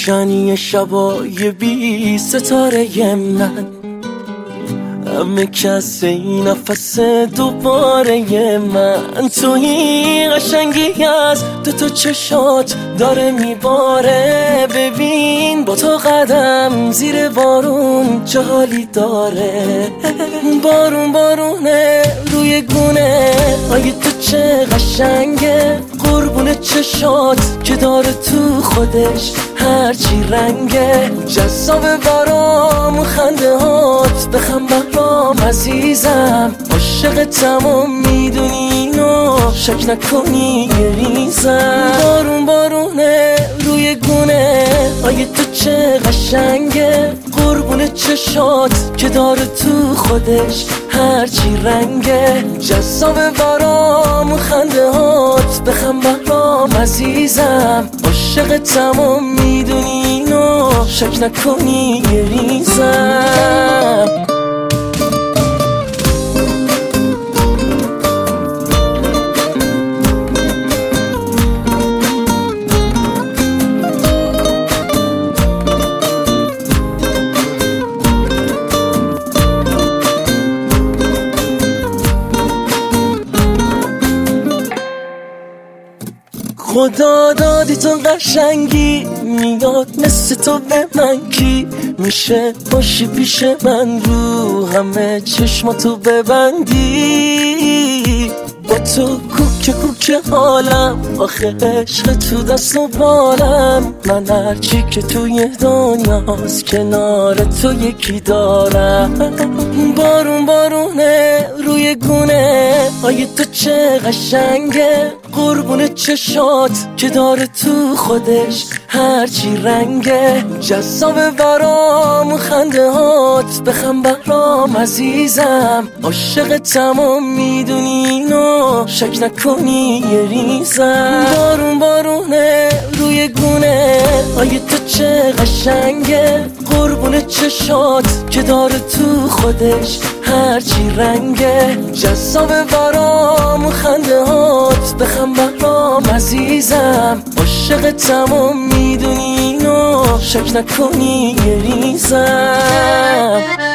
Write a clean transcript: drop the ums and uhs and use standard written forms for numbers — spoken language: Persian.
روشنی شبای بی ستاره من، همه کس این نفس دوباره من. توی قشنگی از دوتا چشات داره میباره، ببین با تو قدم زیر بارون چه حالی داره. بارون بارونه روی گونه های تو چه قشنگه، قربون چشات که داره تو خودش هرچی رنگه. جذاب برام خنده هات، بخم برام عزیزم، عاشقتم و میدونی اینو، شک نکنی گریزم. بارون بارونه روی گونه های تو چه قشنگه، قربون چشات که داره تو خودش هرچی رنگه. جذاب برام خنده هات، بخم برام عزیزم، عاشقتم و میدونی اینو، شک نکنی گریزم. خدا دادی تو قشنگی، میاد مثل تو به من کی میشه باشی پیش من، رو همه چشماتو ببندی. با تو کوکه کوکه حالم، آخه عشق تو دست و بالم. من هرچی که توی دنیاست کنار تو یکی دارم. بارون بارونه روی گونه های تو چه قشنگه، قربون چشات که داره تو خودش هرچی رنگه. جذاب برام خنده هات، بخم برام عزیزم، عاشقتم و میدونی اینو، شک نکنی گریزم. بارون بارونه روی گونه های تو چه قشنگه، قربون چشات که داره تو خودش هرچی رنگه. جذاب برام خنده هات، بخم برام عزیزم، عاشقتم و میدونی اینو، شک نکنی گریزم.